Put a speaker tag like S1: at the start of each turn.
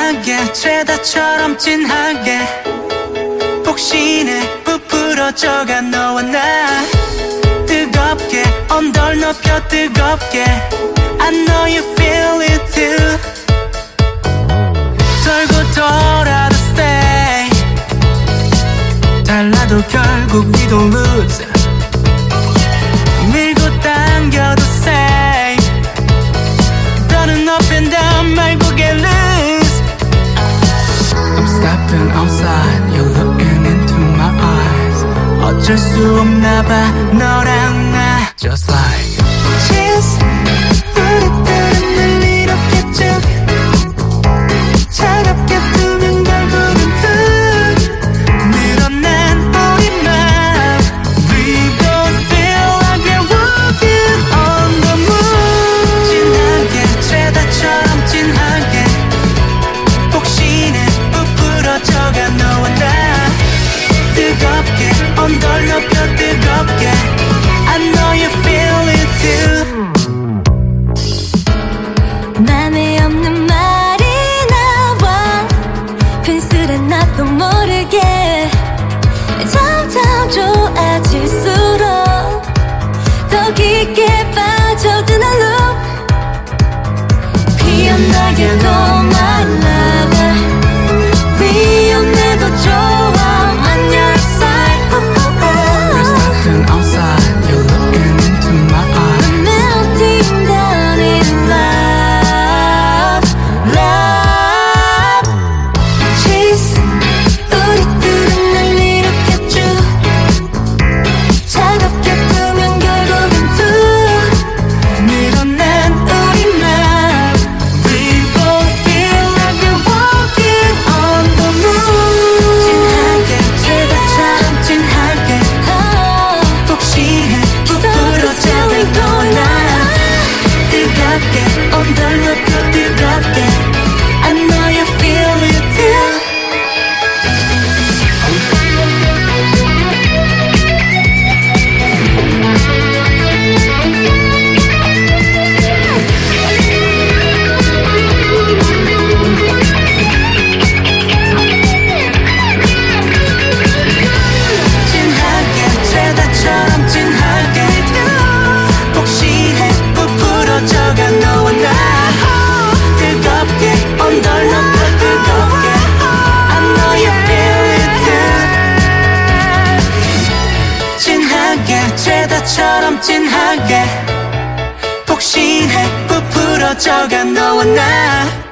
S1: 진하게 최다처럼 진하게 폭신해 부풀어져가 너와 나 뜨겁게 언덜 높여 뜨겁게 I know you feel it too 돌고 돌아도 stay 달라도 결국 we don't lose 밀고 당겨도 say 더는 up and down 말고 get loose I'm stepping outside You're looking into my eyes 어쩔 수 없나 봐 너랑 나 Just like Cheers 우리들은 늘 이렇게 쭉 차갑게 두면 결국은 툭 늘어난 우리만 We both feel like we're walking on the moon 진하게 최다처럼 진하게 폭신해 부풀어져가 너와 나 뜨겁게 언덜 높여 뜨겁게 I know you feel it too
S2: 맘에 없는 말이 나와 펜슬은 나도 모르게 점점 좋아질수록 더 깊게 빠져드는 loop 피어나게도 my lover 위험해도 좋아 on your side
S1: We're stepping outside You're looking into my eyes
S2: I'm melting down in love love Chase 우리들은 날 이렇게 쭉 차갑게 두면 결국은 툭
S1: 늘어난 우리만 We both feel like we're walking on the moon 진하게 최다처럼 진하게 폭신해 부풀어져가 너와 나 뜨겁게 언덜 높여 뜨겁게 I know you feel it too 진하게 최다처럼 진하게 폭신해 부풀어져가 너와 나 뜨겁게 언덜 높여 뜨겁게 I know you feel it too 진하게 최다처럼 진하게 폭신해 부풀어져가 너와 나